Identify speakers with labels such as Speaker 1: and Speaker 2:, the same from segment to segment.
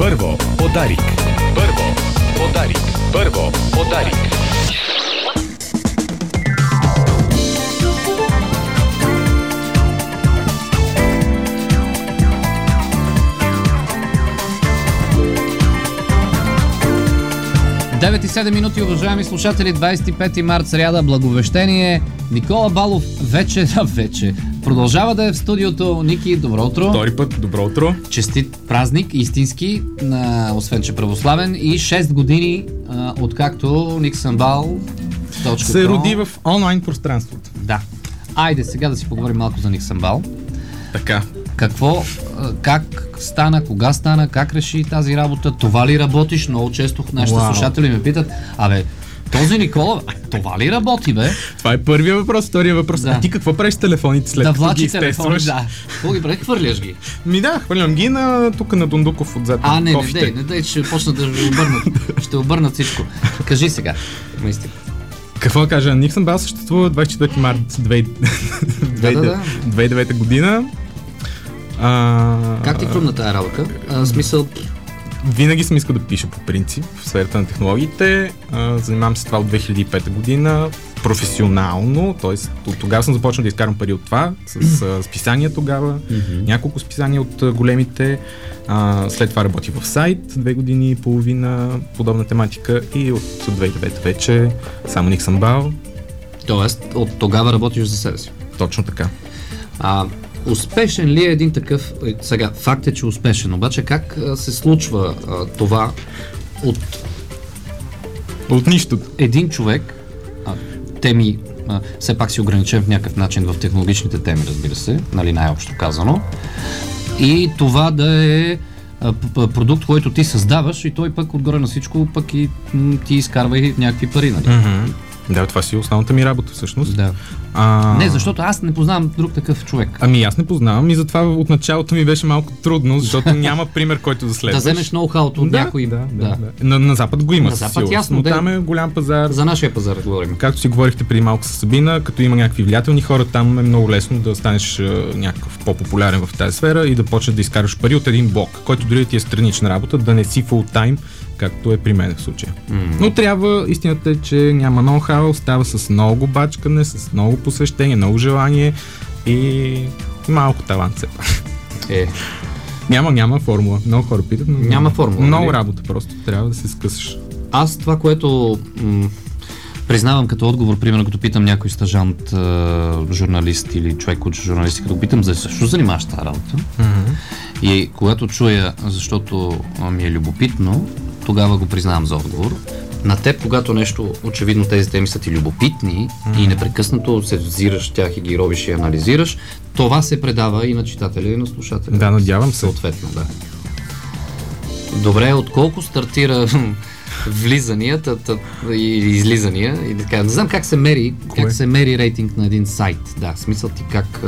Speaker 1: Първо подарик. Първо подарик. Първо подарик.
Speaker 2: Девет и 7 минути, уважаеми слушатели, 25 март, сряда, благовещение. Никола Балов вече продължава да е в студиото. Ники, добро утро.
Speaker 3: Втори път, добро утро.
Speaker 2: Честит празник, истински, освен че православен, и 6 години, откакто Ник Самбал
Speaker 3: се роди в онлайн пространството.
Speaker 2: Да. Айде сега да си поговорим малко за Ник Самбал.
Speaker 3: Така.
Speaker 2: Какво, как стана, кога стана, как реши тази работа, това ли работиш? Много често нашите слушатели ме питат, този Никола, това ли работи, бе?
Speaker 3: Това е първия въпрос, втория въпрос.
Speaker 2: Да.
Speaker 3: А ти какво правиш с телефоните след като ги изтестваш?
Speaker 2: Да. Какво ги правиш? Хвърляш ги?
Speaker 3: Хвърлям ги тук на Дундуков отзад.
Speaker 2: Не дай, ще почна да обърнат. Ще обърнат всичко. Кажи сега. Наистина.
Speaker 3: Какво да кажа? Ник Самбал съществува 24 март 2009 година.
Speaker 2: Как ти хрумна тая работа? Смисъл...
Speaker 3: Винаги съм искал да пиша по принцип в сферата на технологиите. Занимавам се това от 2005 година професионално, т.е. от тогава съм започнал да изкарвам пари от това, с списания тогава, няколко списания от големите. След това работих в сайт 2 години и половина, подобна тематика, и от 2009 вече само Ник Самбал.
Speaker 2: Тоест, от тогава работиш за себе си?
Speaker 3: Точно така.
Speaker 2: Успешен ли е един такъв... Сега, факт е, че успешен, обаче как се случва това
Speaker 3: от нищото?
Speaker 2: Един човек, теми, все пак си ограничен в някакъв начин в технологичните теми, разбира се, нали, най-общо казано, и това да е продукт, който ти създаваш, и той пък отгоре на всичко пък и ти изкарва и някакви пари, нали?
Speaker 3: Да, това си основната ми работа всъщност.
Speaker 2: Да. Не, защото аз не познавам друг такъв човек.
Speaker 3: Аз не познавам и затова от началото ми беше малко трудно, защото няма пример, който да следваш.
Speaker 2: Да вземеш ноу-хауто от някой.
Speaker 3: Да. На Запад го има,
Speaker 2: на Запад, ясно,
Speaker 3: но там е голям пазар.
Speaker 2: За нашия пазар говорим.
Speaker 3: Както си говорихте преди малко с Сабина, като има някакви влиятелни хора, там е много лесно да станеш някакъв по-популярен в тази сфера и да почнеш да изкарваш пари от един блок, който дори ти е странична работа, да не си фултайм, както е при мен в случая. Но трябва, истината е, че няма ноу-хау, става с много бачкане, с много посвещение, много желание и малко талант все пак. Няма формула. Много хора питат, но
Speaker 2: няма формула.
Speaker 3: Много работа, просто трябва да се скъсаш.
Speaker 2: Аз това, което признавам като отговор, примерно като питам някой стажант, журналист или човек от журналисти, като питам защо занимаваш тази работа, и когато чуя, защото ми е любопитно, тогава го признавам за отговор. На теб, когато нещо, очевидно тези теми са ти любопитни и непрекъснато се взираш тях и ги робиш и анализираш, това се предава и на читателя, и на слушателя.
Speaker 3: Да, надявам се.
Speaker 2: Съответно, да. Добре, отколко стартира влизанията и излизания? И така, не знам как се мери рейтинг на един сайт. Да, смисъл ти как...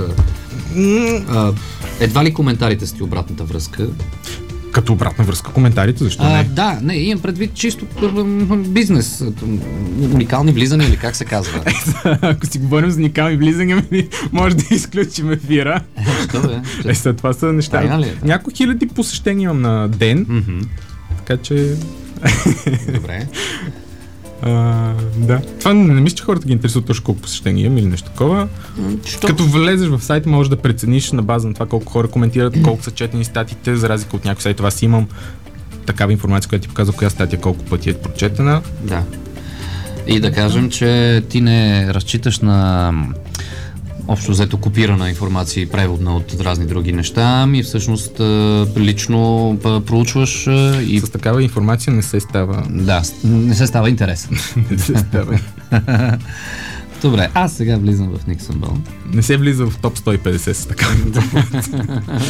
Speaker 2: едва ли коментарите с ти обратната връзка?
Speaker 3: Като обратна връзка коментарите, защо не?
Speaker 2: Да, не, имам предвид чисто бизнес. Уникални влизания или как се казва?
Speaker 3: Ако си говорим за уникални влизания, може да изключим ефира.
Speaker 2: Що бе?
Speaker 3: Това са неща. Няколко хиляди посещения имам на ден, така че...
Speaker 2: Добре.
Speaker 3: Да. Това не мисля, че хората ги интересуват точно колко посещения имам или нещо такова. Като влезеш в сайта, можеш да прецениш на база на това колко хора коментират, колко са четени статиите, за разлика от някои сайта. Аз имам такава информация, която ти показва коя статия колко пъти е прочетена.
Speaker 2: Да. И да кажем, че ти не разчиташ на общо взето копирана информация и преводна от разни други неща, всъщност лично проучваш и...
Speaker 3: С такава информация не се става...
Speaker 2: Да, не се става интересен.
Speaker 3: Не се става.
Speaker 2: Добре, аз сега влизам в Ник Самбал.
Speaker 3: Не се влиза в топ 150 с такава информация.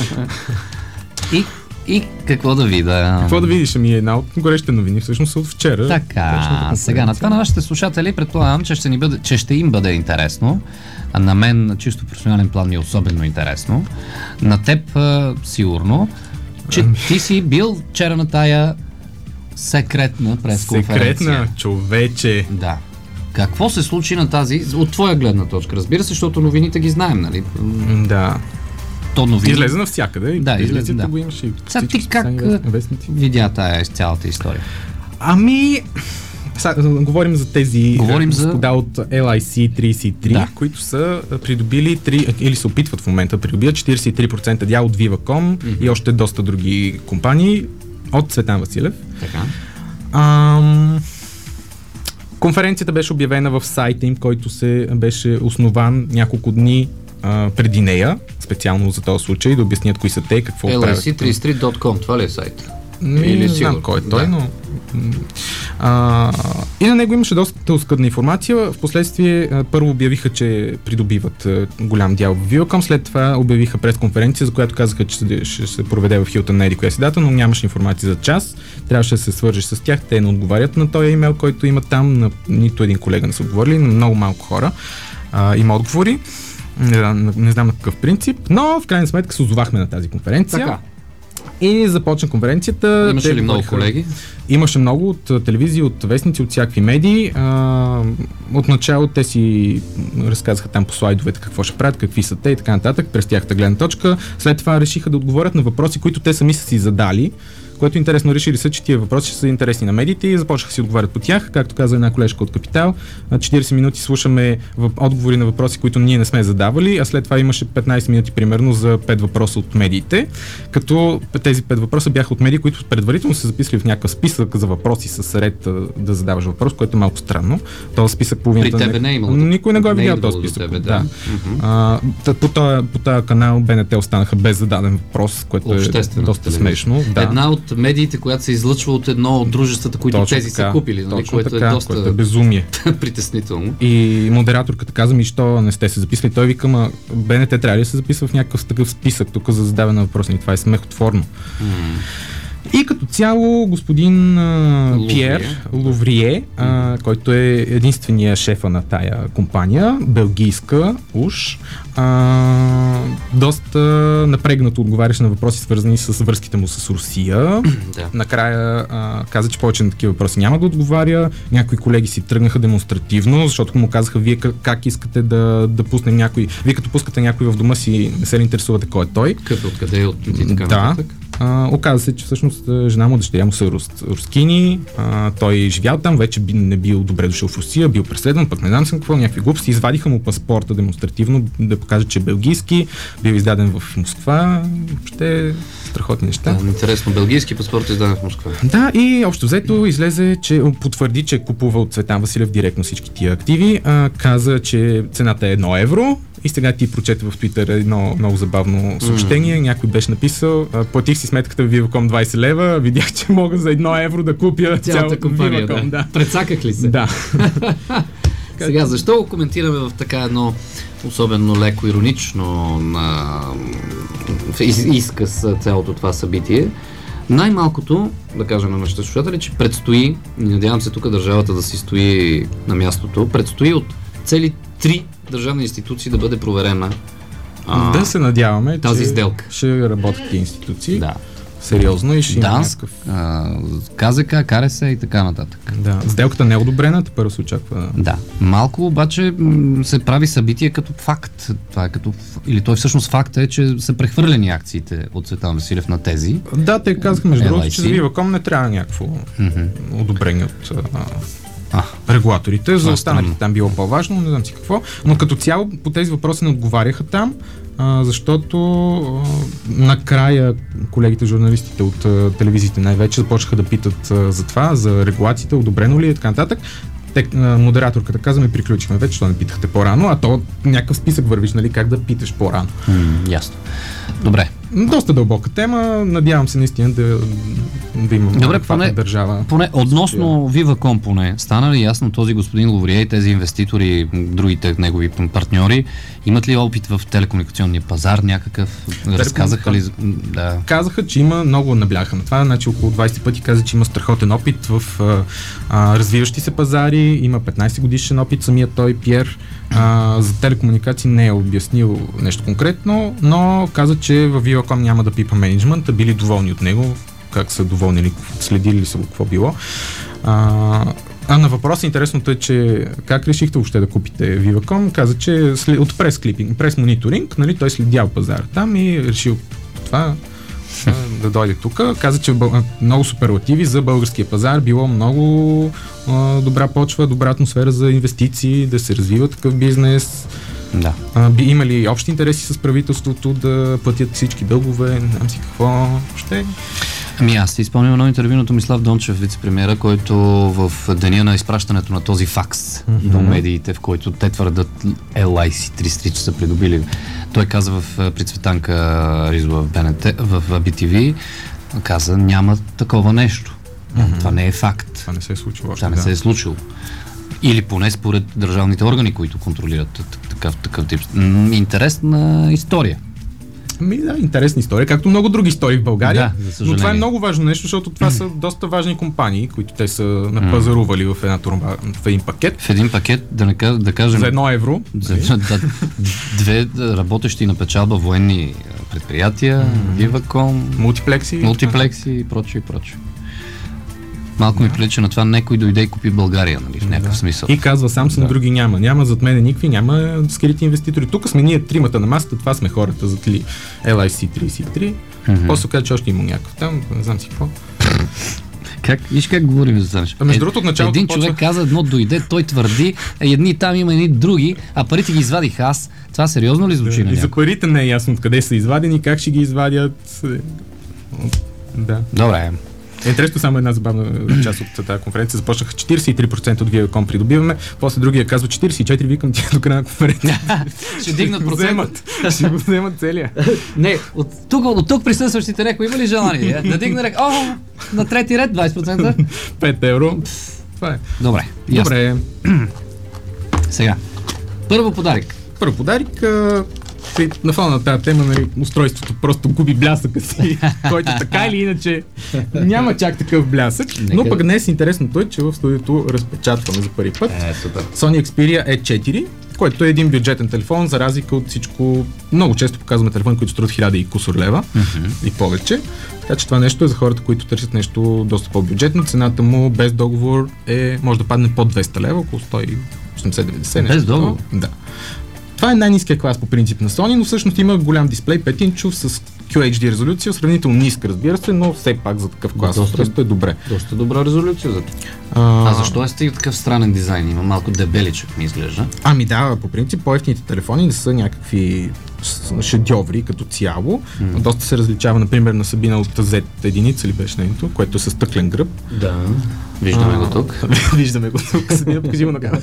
Speaker 2: И какво да видя?
Speaker 3: Какво да видиш? Една от горещите новини, всъщност от вчера.
Speaker 2: Така, сега на това на вашите слушатели предполагам, че ще им бъде интересно. А на мен, чисто професионален план, ми е особено интересно. На теб сигурно, че ти си бил вчера на тая секретна пресконференция.
Speaker 3: Секретна, човече.
Speaker 2: Да. Какво се случи на тази, от твоя гледна точка, разбира се, защото новините ги знаем, нали?
Speaker 3: Да.
Speaker 2: то новини.
Speaker 3: Излезе навсякъде.
Speaker 2: Да, излезе, да.
Speaker 3: Го имаш и
Speaker 2: Сега ти как видя тая цялата история?
Speaker 3: Ами, говорим за тези господа от LIC33,
Speaker 2: да,
Speaker 3: които са придобили или се опитват в момента да придобият 43% дял от Viva.com и още доста други компании от Цветан Василев.
Speaker 2: Така.
Speaker 3: Конференцията беше обявена в сайта им, който се беше основан няколко дни преди нея, специално за този случай, да обяснят кои са те, какво правят.
Speaker 2: LIC33.com, това ли е сайт?
Speaker 3: Не знам кой е той, но... и на него имаше доста оскъдна информация. Впоследствие първо обявиха, че придобиват голям дял в Viva.com, след това обявиха пресконференция, за която казаха, че ще се проведе в Хилтън на коя си дата, но нямаше информация за час. Трябваше да се свържеш с тях, те не отговарят на този имейл, който има там, на нито един колега не са отговорили, на много малко хора има отговори. Не знам на какъв принцип, но в крайна сметка се озовахме на тази конференция.
Speaker 2: Така.
Speaker 3: И започна конференцията.
Speaker 2: Имаше ли много колеги?
Speaker 3: Имаше много от телевизии, от вестници, от всякакви медии. Отначало те си разказаха там по слайдовете какво ще правят, какви са те и така нататък, през тяхната гледна точка. След това решиха да отговорят на въпроси, които те сами са си задали, което интересно решили са, че тия въпроси са интересни на медиите и започнаха си отговарят по тях. Както каза една колежка от Капитал, 40 минути слушаме отговори на въпроси, които ние не сме задавали, а след това имаше 15 минути примерно за 5 въпроса от медиите, като тези 5 въпроса бяха от медии, които предварително са записали в някакъв списък за въпроси с ред да задаваш въпрос, което е малко странно. Този списък половината...
Speaker 2: При тебе не е имало.
Speaker 3: Никой не го е видял този списък. Тебе, да. По този канал БНТ останаха без зададен въпрос, което е доста смешно. Да.
Speaker 2: Една от медиите, която се излъчва от едно от дружествата, които
Speaker 3: точно
Speaker 2: тези
Speaker 3: така,
Speaker 2: са купили, нали, което
Speaker 3: така,
Speaker 2: е доста
Speaker 3: което е безумие.
Speaker 2: притеснително.
Speaker 3: И модераторката каза ми, що не сте се записали. Той вика, ма БНТ трябва ли да се записва в някакъв такъв списък тук за задаване на въпроси? Това е смехотворно. И като цяло господин Пиер Луврие, който е единствения шефа на тая компания, белгийска уж, доста напрегнато отговаряше на въпроси, свързани с връзките му с Русия. Накрая каза, че повече на такива въпроси няма да отговаря. Някои колеги си тръгнаха демонстративно, защото му казаха, вие как искате да пуснем някой. Вие като пускате някой в дома си, не се интересувате кой е той.
Speaker 2: Откъде от и така нататък.
Speaker 3: Оказа се, че всъщност жена му, дъщеря му са рускини, той живял там, вече не бил добре дошъл в Русия, бил преследван, пък не знам съм какво, някакви глупости, извадиха му паспорта демонстративно, да покажат, че е белгийски, бил издаден в Москва, въобще страхотни неща.
Speaker 2: Интересно, белгийски паспорт е издаден в Москва.
Speaker 3: Да, и общо взето излезе, че потвърди, че купува от Цветан Василев директно всички тия активи, каза, че цената е 1 евро. И сега ти прочете в Twitter едно много забавно съобщение. Някой беше написал, платих си сметката в Viva.com 20 лева, видях, че мога за 1 евро да купя цялата компания.
Speaker 2: Да. Прецаках ли се?
Speaker 3: Да.
Speaker 2: Сега, защо го коментираме в така едно особено леко иронично изказ цялото това събитие? Най-малкото, да кажем на нашите слушатели, че предстои, надявам се тук държавата да си стои на мястото, предстои от цели 3 държавни институции да бъде проверена
Speaker 3: да се надяваме,
Speaker 2: тази сделка.
Speaker 3: Ще работят тези институции.
Speaker 2: Да.
Speaker 3: Сериозно и ще има някакъв...
Speaker 2: КЗК, КРС и така нататък.
Speaker 3: Да, сделката не е одобрена, първо се очаква.
Speaker 2: Да. Малко обаче се прави събитие като факт. Това е като... Или той всъщност факт е, че са прехвърлени акциите от Цветан Василев на тези.
Speaker 3: Да, те казаха между другото, че за Viva.com не трябва някакво одобрение от регулаторите. За останалите там било по-важно, не знам си какво. Но като цяло по тези въпроси не отговаряха там, защото накрая колегите журналистите от телевизиите най-вече започнаха да питат за това, за регулациите, одобрено ли и така нататък. Модераторката каза, ми приключихме вече, що не питахте по-рано, а то някакъв списък вървиш, нали, как да питаш по-рано.
Speaker 2: Ясно. Добре.
Speaker 3: Доста дълбока тема, надявам се наистина да има
Speaker 2: добре,
Speaker 3: държава.
Speaker 2: Поне относно Viva.com поне, стана ли ясно този господин Луврие и тези инвеститори, другите негови партньори, имат ли опит в телекомуникационния пазар някакъв? Разказаха ли? Да.
Speaker 3: Казаха, че има, много набляха на това, значи около 20 пъти каза, че има страхотен опит в развиващи се пазари, има 15 годишен опит самия той, Пиер. За телекомуникации не е обяснил нещо конкретно, но каза, че в Viva.com няма да пипа мениджмънт, били доволни от него, как са доволни, следили ли са го, какво било. На въпроса интересното е, че как решихте въобще да купите Viva.com? Каза, че от прес мониторинг, нали, той следял пазара там и решил това да дойде тук. Каза, че много суперлативи за българския пазар, било много добра почва, добра атмосфера за инвестиции, да се развива такъв бизнес.
Speaker 2: Да.
Speaker 3: Има ли общи интереси с правителството да платят всички дългове, не знам си какво ще.
Speaker 2: Аз си изпълням едно интервю на Томислав Дончев, вице-премиера, който в деня на изпращането на този факс до медиите, в който те твърдат LIC-33, че са придобили. Той каза при Цветанка Ризова в БНТ, в BTV, каза, няма такова нещо. Това не е факт.
Speaker 3: Това не се е случило още.
Speaker 2: Това не се е случило. Или поне според държавните органи, които контролират такъв тип. Интересна история.
Speaker 3: Да, интересна история, както много други истории в България.
Speaker 2: Да, за съжаление.
Speaker 3: Но това е много важно нещо, защото това са доста важни компании, които те са напазарували в една турба, в един пакет.
Speaker 2: В един пакет, да кажем...
Speaker 3: За 1 евро.
Speaker 2: Две работещи на печалба военни предприятия, Viva.com, мултиплекси и прочее. Малко ми прилича на това, някой дойде и купи България, нали, в някакъв смисъл.
Speaker 3: И казва, сам съм, други няма. Няма зад мене никакви, няма скрити инвеститори. Тук сме ние тримата на масата, това сме хората зад LIC-33. После каза, че още има някакъв там, не знам си какво.
Speaker 2: Виж как говорим за това.
Speaker 3: Между другото, от началото
Speaker 2: един човек каза, едно дойде, той твърди, едни там има, едни други, а парите ги извадих аз. Това сериозно ли звучи на
Speaker 3: някой? И за парите не е ясно откъде са извадени, как ще ги извадят. Да.
Speaker 2: Добре.
Speaker 3: Интересно, само една забавна част от тази конференция. Започнаха 43% от Viva.com придобиваме, после другия казва 44%, викам ти до края на конференция.
Speaker 2: Ще дигнат процент.
Speaker 3: Ще го вземат целия.
Speaker 2: Не, от тук присъстващите някой има ли желание? Да дигна на трети ред 20%?
Speaker 3: 5 евро. Това е.
Speaker 2: Добре. Сега. Първо подарик.
Speaker 3: На фона на тази тема, нали, устройството просто губи блясъка си, който така или иначе няма чак такъв блясък. Но пък днес интересното е, че в студиото разпечатваме за първи път Sony Xperia E4, който е един бюджетен телефон, за разлика от всичко. Много често показваме телефони, които струват 1000 и кусор лева и повече. Така че това нещо е за хората, които търсят нещо доста по-бюджетно. Цената му без договор може да падне под 200 лева, около 180-90.
Speaker 2: Без договор?
Speaker 3: Да. Това е най-ниският клас по принцип на Sony, но всъщност има голям дисплей, 5-инчов с QHD резолюция, сравнително ниска, разбира се, но все пак за такъв клас устройство е добре.
Speaker 2: Доста добра резолюция за това. Защо е стига такъв странен дизайн? Има малко дебеличък, ми изглежда.
Speaker 3: Да, по принцип по-евтините телефони не са някакви шедьоври като цяло. Доста се различава, например, на Сабина от Z единица ли беше нейното, което е със стъклен гръб.
Speaker 2: Да, виждаме го тук.
Speaker 3: Виждаме го тук. Сабина, покажи го на камерата.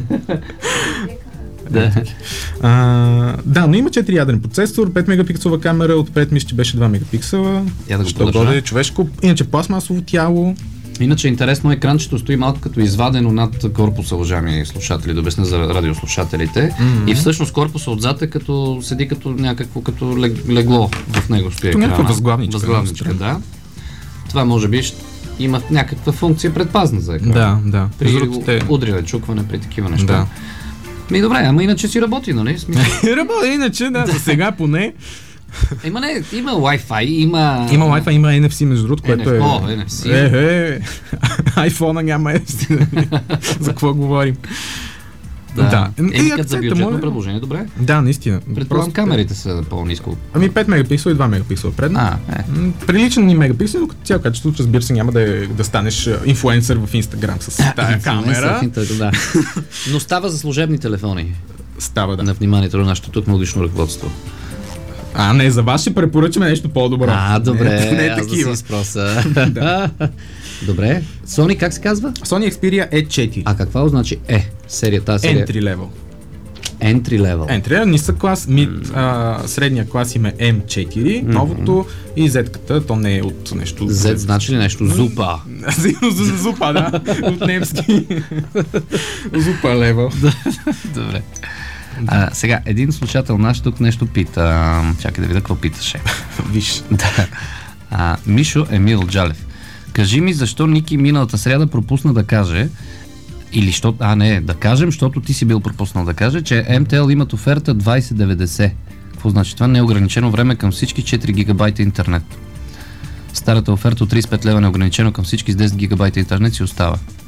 Speaker 3: Да, но има 4-ядрен процесор, 5 мегапиксела камера, отпред мисля, че беше 2 мегапиксела.
Speaker 2: Що годе
Speaker 3: човешко, иначе пластмасово тяло.
Speaker 2: Иначе интересно, екранчето стои малко като извадено над корпуса, уважаеми слушатели, да обясня за радиослушателите. И всъщност корпуса отзад е като седи като някакво като легло в него стои екрана.
Speaker 3: Някаква възглавничка.
Speaker 2: Да. Това може би има някаква функция предпазна за екрана.
Speaker 3: Да.
Speaker 2: При удрине, чукване, при такива неща. Да. Добре, ама иначе си работи, нали?
Speaker 3: Работи иначе, да, за сега поне.
Speaker 2: Има Wi-Fi, има...
Speaker 3: Има Wi-Fi, има NFC, между другото, което е...
Speaker 2: NFC.
Speaker 3: iPhone-а няма NFC. За какво говорим?
Speaker 2: Да. Като за бюджетно предложение, добре.
Speaker 3: Да, наистина.
Speaker 2: Предполагам, камерите са по-ниско.
Speaker 3: 5 мегапиксела и 2 мегапиксела предна. Приличен ни мегапиксел, но като цяло качеството, разбира се, няма да станеш инфлуенсър в Инстаграм с тази камера.
Speaker 2: Но става за служебни телефони.
Speaker 3: Става, да.
Speaker 2: На вниманието на нашето тук мелодично ръководство.
Speaker 3: Не, за вас ще препоръчаме нещо по-добро.
Speaker 2: Добре,
Speaker 3: не
Speaker 2: аз да си спроса. Добре. Sony как се казва?
Speaker 3: Sony Xperia E4.
Speaker 2: Какво значи серията?
Speaker 3: Entry level.
Speaker 2: Entry level.
Speaker 3: Нисък клас, средния клас има M4, новото и Z-ката, то не е от нещо...
Speaker 2: Z значи ли нещо? Зупа.
Speaker 3: Зупа, да. От немски. Зупа левел.
Speaker 2: Добре. Сега, един слушател наш тук нещо пита. Чакай да видя какво питаше.
Speaker 3: Виж.
Speaker 2: Мишо Емил Джалев. Кажи ми защо Ники миналата сряда пропусна да каже да кажем, защото ти си бил пропуснал да каже, че MTL имат оферта 2090. Какво значи това? Неограничено време към всички 4 гигабайта интернет. Старата оферта от 35 лева неограничено към всички с 10 гигабайта интернет си остава.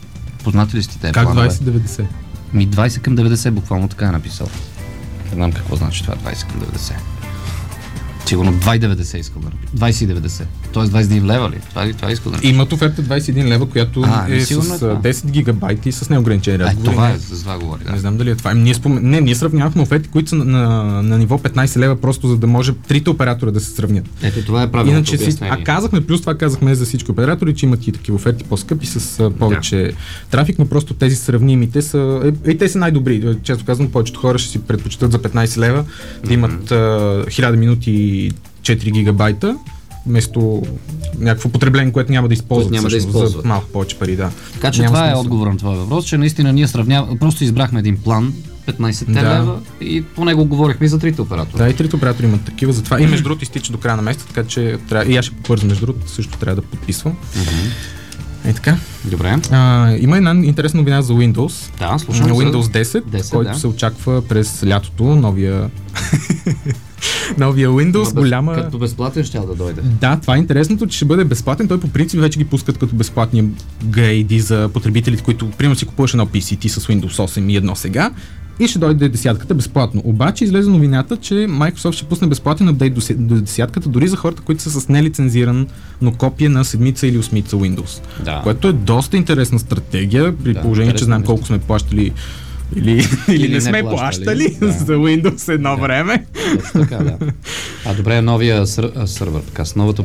Speaker 2: Познати ли сте те
Speaker 3: Как
Speaker 2: планове?
Speaker 3: 20-90?
Speaker 2: 20 към 90, буквално така е написал. Не знам какво значи това 20 към 90. Сигурно 2,90 искал да напиша. 20,90. Тоест 21 лева ли? Това искал да напиша.
Speaker 3: Имат оферта 21 лева, която е с 10 гигабайта и с неограничени разговори.
Speaker 2: Това е, за това говори. Да.
Speaker 3: Не знам дали е това. Ние сравнявахме оферти, които са на ниво 15 лева, просто за да може трите оператора да се сравнят.
Speaker 2: Ето това е правилното обяснение.
Speaker 3: Плюс това казахме за всички оператори, че имат и такива оферти по-скъпи с повече трафик, но просто тези сравнимите са, те са най-добри. Често казвам, повечето хора ще си предпочитат за 15 лева да имат 1000 минути и 4 гигабайта, вместо някакво потребление, което няма да използват за малко повече пари. Да.
Speaker 2: Така че това е отговор на това въпрос, че наистина ние просто избрахме един план, 15 лева и по него говорихме и за трите оператора.
Speaker 3: Да, и трите оператори имат такива, затова и между другото изтича до края на месеца, така че и аз ще побързам между другото, също трябва да подписвам. Е така.
Speaker 2: Добре.
Speaker 3: Има една интересна новина за Windows.
Speaker 2: Да, слушам.
Speaker 3: Windows 10, който се очаква през лятото, новия Windows, голяма...
Speaker 2: Като безплатен ще да дойде.
Speaker 3: Да, това е интересното, че ще бъде безплатен. Той по принцип вече ги пускат като безплатни грейди за потребителите, които примерно си купуваш едно PC с Windows 8 и едно сега и ще дойде десятката безплатно. Обаче излезе новината, че Microsoft ще пусне безплатен апдейт до десятката, дори за хората, които са с нелицензирано копие на седмица или осмица Windows. Да. Което е доста интересна стратегия, при положение, че знаем колко сме плащали или не сме плащали за Windows едно време.
Speaker 2: Така, да. Добре, новия сървър, така, с новия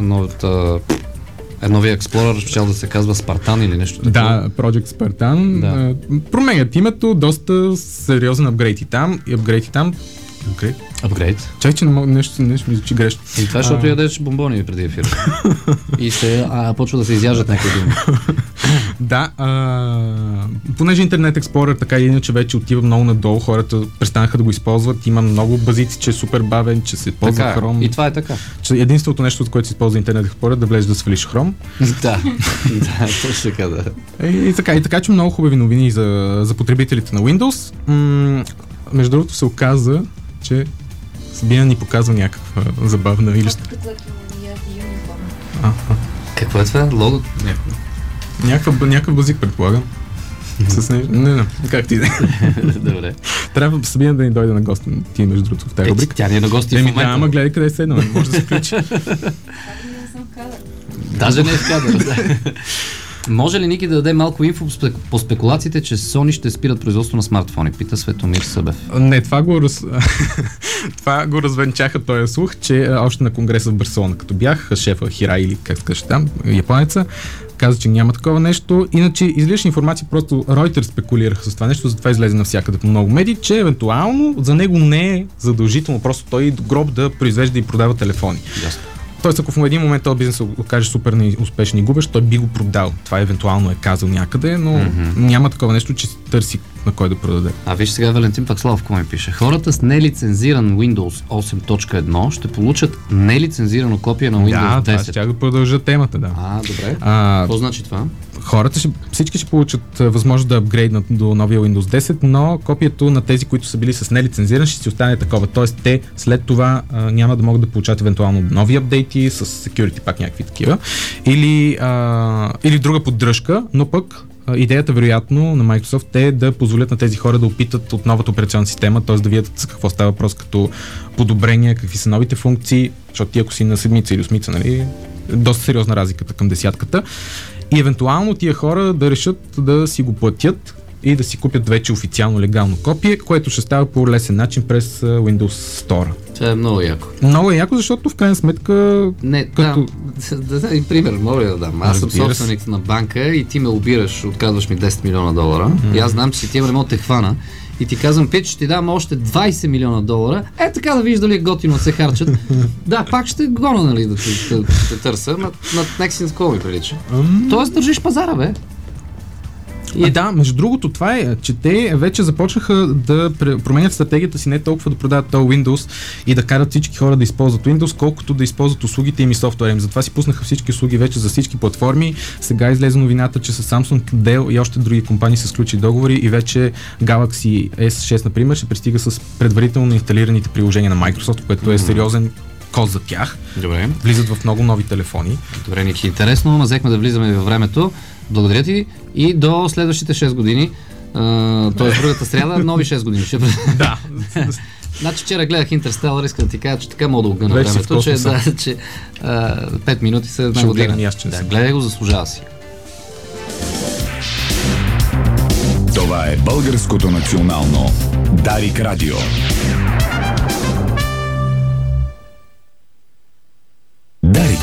Speaker 2: Explorer ще да се казва Spartan или нещо такова.
Speaker 3: Да, Project Spartan. Да. Променят името, доста сериозен апгрейд и там.
Speaker 2: Апгрейд?
Speaker 3: Чай, че нещо ми звучи грешно.
Speaker 2: И това, защото ядеш бомбони преди ефир. И почва да се изяждат някакви думи.
Speaker 3: Да, понеже Internet Explorer така или иначе вече отива много надолу, хората престанаха да го използват, има много базици, че е супер бавен, че се ползва Chrome.
Speaker 2: И това е така.
Speaker 3: Че единственото нещо, от което се използва Internet Explorer, да влезеш да свалиш Chrome.
Speaker 2: Да, точно така, да.
Speaker 3: И така, че много хубави новини за потребителите на Windows. Между другото се оказа, че Сабина ни показва някаква забавна илюстрация.
Speaker 2: Какво е това? Лого?
Speaker 3: Някакъв базик, предполагам. С не, как ти да?
Speaker 2: Добре.
Speaker 3: Трябва Сабина да ни дойде на гости, ти между другото в тази рубрика.
Speaker 2: Тя ни е на гости в момента.
Speaker 3: Да, ама гледай къде е седнала, може да се включи.
Speaker 2: Даже не е в кадър. Може ли Ники да даде малко инфо по спекулациите, че Sony ще спират производство на смартфони? Пита Светомир Събев.
Speaker 3: Не, това го развенчаха този слух, че още на конгреса в Барселона, като бях, шефа Хира или как се каже там, японеца, каза, че няма такова нещо. Иначе излишна информация, просто Reuters спекулираха с това нещо, затова излезе навсякъде по много медии, че евентуално за него не е задължително просто той до гроб да произвежда и продава телефони.
Speaker 2: Ясно.
Speaker 3: Тоест, ако в един момент този бизнес се окаже супер неуспешен и губещ, той би го продал. Това евентуално е казал някъде, но няма такова нещо, че търси на кой да продаде.
Speaker 2: Виж сега Валентин Пакслав какво ми пише. Хората с нелицензиран Windows 8.1 ще получат нелицензирано копие на Windows 10.
Speaker 3: Да, ще да продължа темата, да.
Speaker 2: Добре. Какво значи това?
Speaker 3: Хората всички ще получат възможност да апгрейднат до новия Windows 10, но копието на тези, които са били с нелицензиран, ще си остане такова. Тоест те след това няма да могат да получат евентуално нови апдейти с security пак някакви такива или друга поддръжка, но пък идеята вероятно на Microsoft е да позволят на тези хора да опитат от новата операционна система, т.е. да видят с какво става въпрос като подобрения, какви са новите функции, защото ти ако си на седмица или осмица, нали, доста сериозна разликата към десятката. И евентуално тия хора да решат да си го платят и да си купят вече официално легално копие, което ще става по лесен начин през Windows Store.
Speaker 2: Това е много яко.
Speaker 3: Много е яко, защото в крайна сметка...
Speaker 2: Да дам пример, мога да дам. Аз съм собственик на банка и ти ме обираш, отказваш ми $10 милиона и аз знам, че си тия време те хвана и ти казвам, Пет, ще ти дам още $20 милиона. Така да видиш дали е готино да се харчат. Да, пак ще гона, нали, да те търся, на нека такова ми прилича. Тоест държиш пазара, бе.
Speaker 3: Да, между другото, това е, че те вече започнаха да променят стратегията си не толкова да продават този Windows и да карат всички хора да използват Windows, колкото да използват услугите им и софтуера им. Затова си пуснаха всички услуги вече за всички платформи. Сега излезе новината, че с Samsung, Dell и още други компании са сключи договори и вече Galaxy S6, например, ще пристига с предварително инсталираните приложения на Microsoft, което е сериозен код за тях.
Speaker 2: Добре.
Speaker 3: Влизат в много нови телефони.
Speaker 2: Добре, Ники, интересно, но взехме да влизаме във времето. Благодаря ти и до следващите 6 години, т.е. другата сряда, нови 6 години.
Speaker 3: Да.
Speaker 2: Значи вчера гледах Интерстелър, искам да ти кажа, че така мога да огъна
Speaker 3: Вече
Speaker 2: времето, че 5 минути са една година. Гледай го, заслужава си.
Speaker 1: Това е Българското национално Дарик Радио.